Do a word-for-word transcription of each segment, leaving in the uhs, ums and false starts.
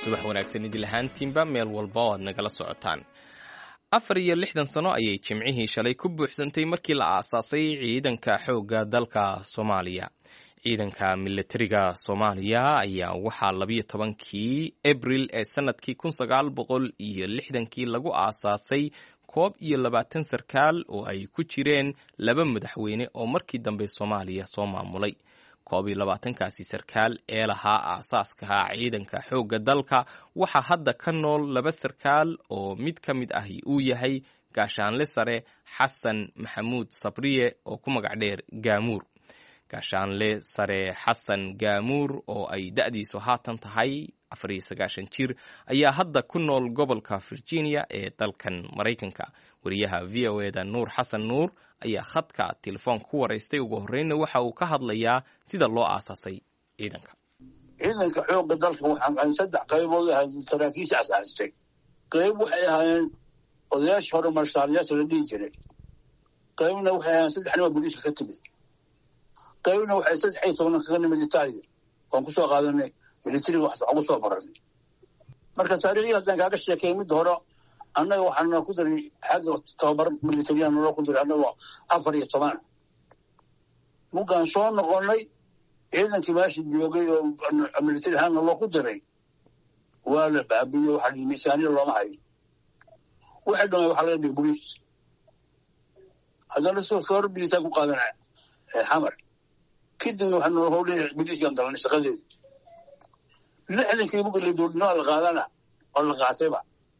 subax wanaagsan idil ahaantiinba meel walba oo aad nagala socotaan. afar iyo lixdan sano ayay jimcihii shalay ku buuxsantay markii la aasaasay ciidanka xoogga dalka Soomaaliya. ciidanka militariga Soomaaliya ayaa waxaa labiyo tobankii Abriil ee sanadkii kun sagaal boqol iyo lixdankii lagu aasaasay koob iyo labaatan sarkaal oo ay ku jireen laba madaxweyne oo markii dambe Soomaaliya soo maamulay. koob iyo labaatankaasi sarkaal ee lahaa aasaaska ciidanka xoogga dalka waxaa hadda ka nool laba sarkaal oo mid ka mid ahi uu yahay gaashaanle sare Xasan Maxamuud Sabriye oo ku magac dheer Gaamuur. gaashaanle sare Xasan Gaamuur oo ay da'diisu haatan tahay afar iyo sagaashan jir ayaa hadda ku nool gobolka Virginia ee dalkan Mareykanka. wariyaha V O A da Nuur Xasan Nuur ayaa khadka telefoon ku wareystay ugu horreynna waxa uu ka hadlayaa sida loo aasaasay ciidanka. ciidanka xoogga dalka waxaan aan saddex qaybood ahay saraakiisha aasaastay. qayb waxay ahaayeen odayaasha hore marshaaliyaasha la dhihi jiray. qaybna waxay ahaayeen saddex nin oo booliiska ka timid. qaybna waxay saddex iyo toban kaga nimid Italiya waan kusoo qaadanay militariga wax ugu soo baranay. marka taariikhda haddaan kaaga sheekay mid hore annaga waxaan ku daray xagga tababar militariyan loo ku daray annaga afar iyo toban. mugaan soo noqonay ciidankii meeshii joogay oo militari ahaan loo ku daray waa la baabiyo waxa miisaaniya looma hayo. waxa dhamay waxa laga dhigay booliis. haddana soo soo booliis ku qaadanay xamar kadibna waxaan noo howlay booliiskan dalna shaqadeeda. lixdankii buug la doonaa la qaadana oo la qaatayba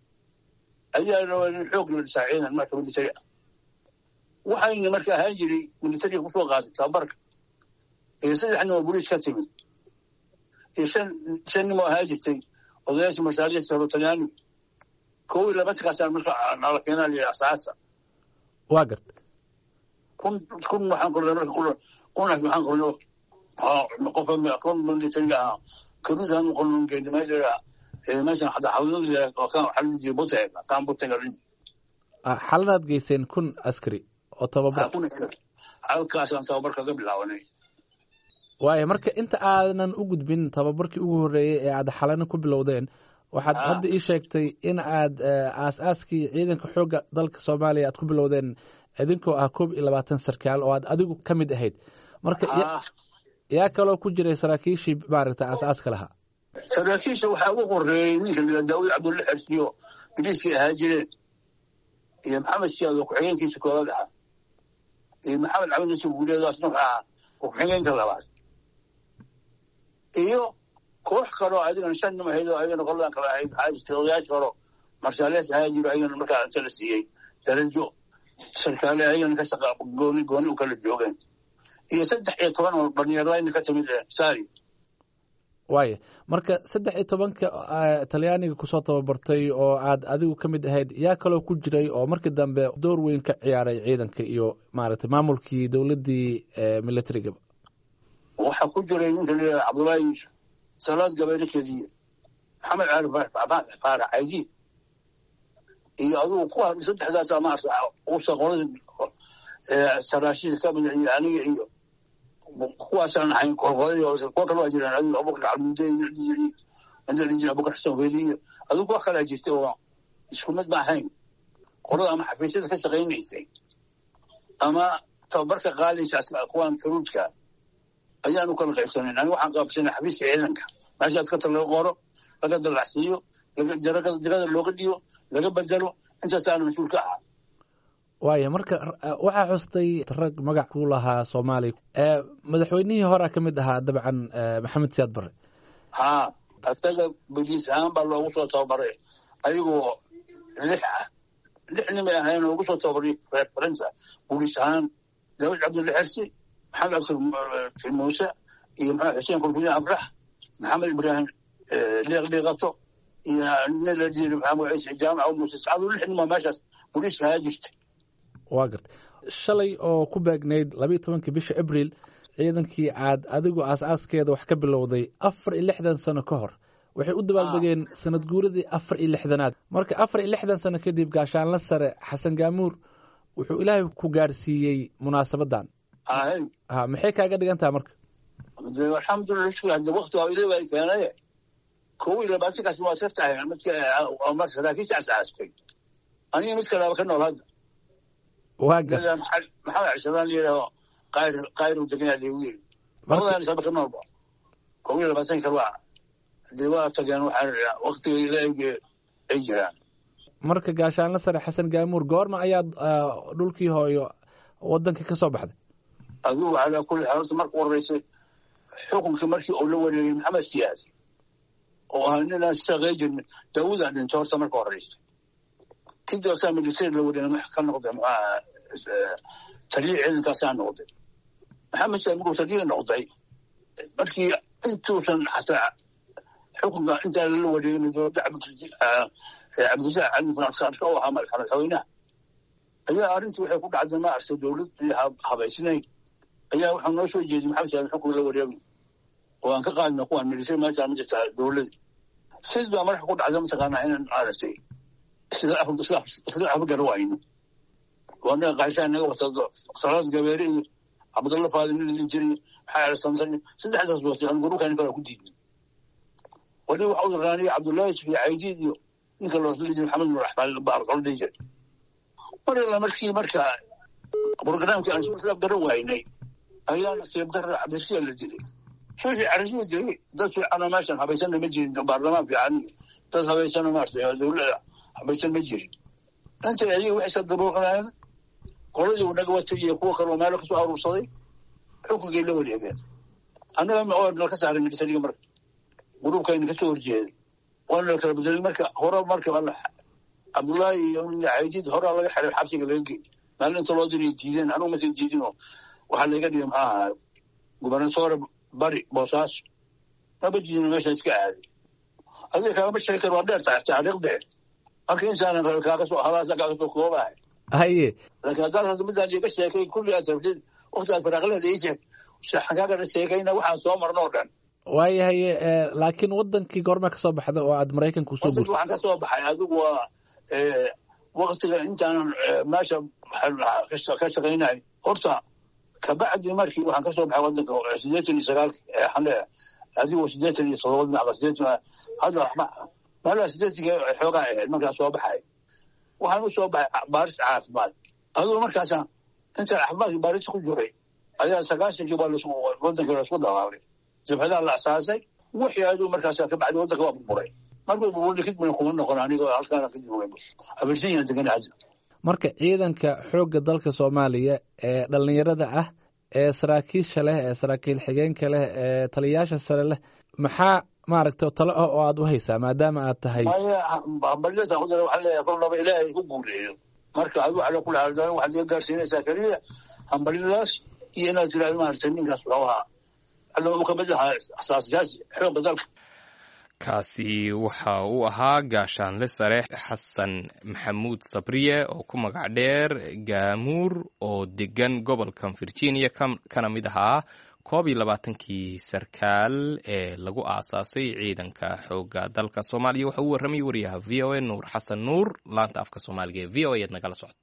ayaa loo xoog la saaciidan marka militari waxayna marka ahaan jiray militari ku soo qaaday tabarka ee saddex nin oo booliis ka timid ee shan shan nin oo ahaan jirtay odayaasha marshaaliyaasha Talyaani koow iyo labaatan ka sano marka nala keenay asaasa waa gartay kun kun waxaan qornay marka kun kun waxaan qornay oo qof ma kun militari ah كلهم يقولون كذا ما يدري مثلا حدا حاولوا كان حل يجيبوه كان بوتين قالين حلنات جيسين كن عسكري أو تبابر كون عسكري على كاسان تبابر قبل لاوني واي مركا أنت عادنا أوجد بين تبابرك أوجوري عاد حلنا كل بلودين واحد هذا إيش شيء إن عاد أساسكي عيدن كحوجة ضلك صوماليا تكون بلودين عيدنكو أكوب إلى بعدين سركال أو عاد أديكو كم دهيد مركا آه. yaa kaloo ku jiray saraakiishii maaragtay aasaaska lahaa. saraakiisha waxaa ugu horeeyay ninka Daawud Cabdulle Xirsiyo biliiskii ahaa jireen iyo Maxamed Siyaad oo ku-xigeenkiisa koowaad ahaa iyo Maxamed Cabdi Suuguleed asna ahaa ku-xigeenka labaad iyo koox kaloo adigan shan nin ahayd oo ayagana qoladan kala ahayd xaajista odayaasha hore marshaalees ahaa jiro ayagana markaa inta la siiyey darajo sarkaale ayagana ka shaqa gooni gooni u kala joogeen iyo saddex iyo toban oo dhalinyarada ka timid Saari. waaye marka saddex iyo tobanka Talyaaniga ku soo tababartay oo aad adigu ka mid ahayd yaa kaloo ku jiray oo markii dambe door weyn ka ciyaaray ciidanka iyo maaragtay maamulkii dawladdii militariga. waxa ku jiray ninka Cabdullaahi Salaad Gabeelkeedii Maxamed Arif Abaan Faarax Aydi iyo adigu ku hadlay saddexdaas ama oo shaqooyin ee saraashida ka mid ah aniga iyo kuwaasaan ahayn qorqoray oo kuwa kale jiraan adiga Abubakar Almudeyn dhijiri inta dhijiri Abubakar Soomaali adigu kuwa kale jirtay oo isku mid ma ahayn qorada ama xafiisyada ka shaqeynaysay ama tababarka qaadaysa kuwan furuudka ayaanu kala qaybsanay aniga waxaan qaabsanay xafiiska ciidanka meeshaas ka talo qoro laga dalacsiyo laga jarada jarada looga dhiyo laga bedelo intaas aan mas'uul ka ahaa. waaye marka waxaa xustay rag magac ku lahaa Soomaaliya ee madaxweynihii hore ka mid ahaa dabcan Maxamed Siyaad Barre. ha asaga booliis ahaan baa loogu soo tababaray ayagoo lix ah lix nin ay ahaayeen oo ugu soo tababaray Faransa booliis ahaan Daawud Cabdulle Xirsi Maxamed Abdul Muuse iyo Maxamed Xuseen Kulfina Abrax Maxamed Ibrahim Leeqleeqato iyo nala jiray Maxamed Ciise Jaamac oo Muuse Saad lix nin ma meeshaas booliis ahaa jirtay. waa gartay shalay oo ku baagnayd labiyo tobankii bisha Abriil ciidankii aad adigu aas-aaskeeda wax ka bilowday afar iyo lixdan sano ka hor waxay u dabaaldegeen sanad guuradii afar iyo lixdanaad marka afar iyo lixdan sano kadib gaashaanle sare Xasan Gaamuur wuxuu Ilaahay ku gaarsiiyey munaasabadan. ha maxay kaaga dhigan tahay marka alxamdulillah waqti waa Ilaahay keenay كوي لبعض كاس ما تفتح يعني أمر سلاكيس أساسكي أنا مسك لا بكنا هذا واقع محل محل عشرين ليه قاير قاير ودقنا ليوين والله أنا سبق النور كوي لبعض كلوا ديوار تجانو حر وقت يلاقي إجران marka gaashaan la sare xasan gaamuur goorma ayaad dhulkii hooyo wadanka ka soo baxday aduu ala kulli xaalad markuu wareysay xukunka markii uu la wareegay maxamed siyaas oo aanina shaqeeyay daawud aan intoorta markuu wareysay kidoo saamil sir la wareegay kan noqday taliye ciidanka saan noqday maxamed siyaas markuu taliye noqday markii intuusan xataa xukunka inta la wareegay dowladda عبد الجليل عبد الناصر كوا عمل حمل حوينا أيها أرنت وحكوا بعد ما أرسل دولة حبايسني أيها وحنا شو يجي محبس على الحكم الأول يوم وأنك قاعد نقول من الرسالة ما تعمل جت دولة سيد ما راح يقول عزم سكان عين على شيء سلاح وسلاح سلاح بقروين وأنا قاعد كان نقول صلاة جباري عبد الله فاضل من الجري حال الصنصني سيد حساس بس هنقولوا كان كذا كدين ولي وحول الغاني عبد الله في عيدي ninka loo leeyahay maxamed raxmaan baar qoldeeyay marka la markii marka barnaamijka aan soo kala garan waynay ayaa nasiib darro cabdisii la dilay shii arjuu jiray dadku ana maashan habaysan ma jirin baarlamaan fiican dad habaysan ma artay dawladda habaysan ma jirin inta ay wax sadabooqnaan qoladii uu naga watay iyo kuwa kale meel ka soo aruursaday xukunkii la wareegay anaga ma oo ka saarin midkiisa marka gruubkayna ka soo horjeeday وانا كان بدل مركه هورا مركه والله عبد الله يوم عيديد هورا laga xiray xabsiga laga geeyay maalin inta loo diray diideen anu ma siin diidino waxa laga dhigay maxaa gobernador bari boosas tabajin meesha iska aaday adiga kama sheekar waa dheer taariikhda marka insaan kaaga soo halaasa kaaga soo koobay haye laakiin hadda midaan iga sheekay kulli aad sabtid waqti faraaqle leeyahay shaxaga sheekayna waxa soo marno dhan waayahay laakiin wadankii goorma ka soo baxda oo aad Mareykanka ku soo guurtay waxaan ka soo baxay adigu waa ee waqtiga intaan meesha ka shaqeynay horta ka bacdi markii waxaan ka soo baxay wadanka siddeetan iyo sagaal ee xanle adigu siddeetan iyo todoba ma siddeetan hada raxma mala siddeetan xoogaa ee markaa soo baxay waxaan u soo baxay baaris caafimaad adigu markaas inta caafimaad baaris ku jiray ayaa sagaashankii baa la soo wadanka la soo dhawaaqay jabhada la asaasay wixii aad markaas ka bacdi wadanka waa buray markuu buuray kadib kuma noqon aniga halkaan ka joogay abirsiin degan aad marka ciidanka xoogga dalka Soomaaliya ee dhalinyarada ah ee saraakiisha leh ee saraakiil xigeenka leh ee taliyaasha sare leh maxaa maaragtay talo oo aad u haysaa maadaama aad tahay balse waxa leeyahay qolaba ilaahay ku guuleeyo marka aad waxa ku leeyahay waxa gaarsiinaysaa kaliya hambalilaas iyo inaad tiraahdo maartay ninkaas waa kaasi waxa uu ahaa gaashaanle sare xasan maxamuud sabriye oo ku magac dheer gaamuur oo degan gobolka Virginia kana mid ahaa koob iyo labaatankii sarkaal ee lagu aasaasay ciidanka xoogga dalka Soomaaliya waxa uu warramay wariyaha V O A Nuur Xasan Nuur laanta afka Soomaaliga ee V O A nagala socdo